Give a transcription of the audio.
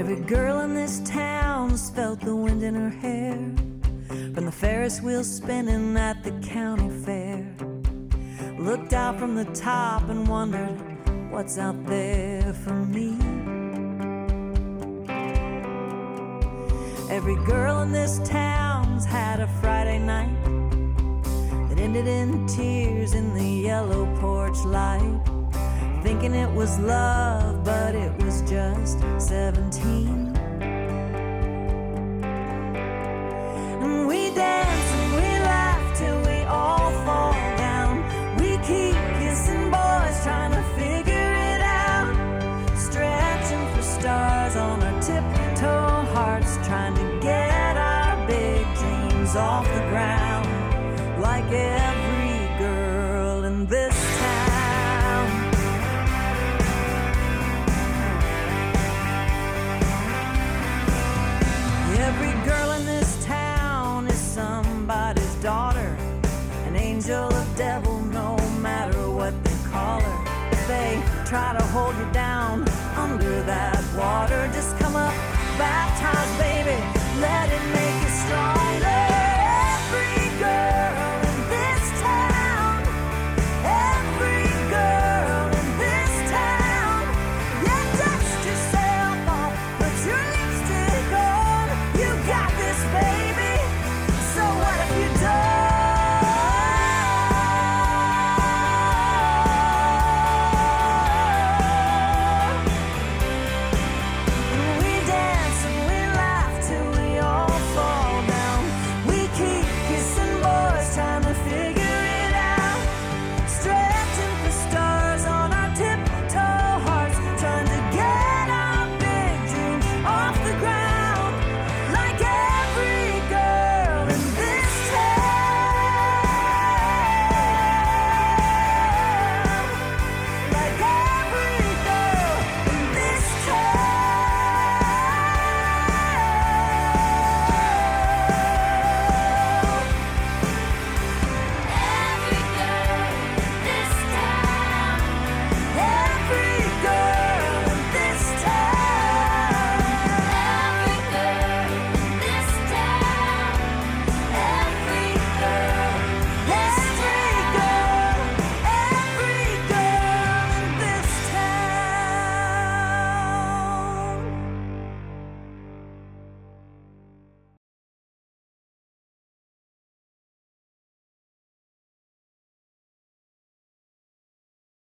Every girl in this town's felt the wind in her hair from the Ferris wheel spinning at the county fair. Looked out from the top and wondered what's out there for me. Every girl in this town's had a Friday night that ended in tears in the yellow porch light, thinking it was love, but it was just 17. And we dance and we laugh till we all fall down. We keep kissing boys, trying to figure it out, stretching for stars on our tiptoe hearts, trying to get our big dreams off the ground, like every girl in this town. Every girl in this town is somebody's daughter, an angel or devil, no matter what they call her. If they try to hold you down under that water, just come up baptized, baby.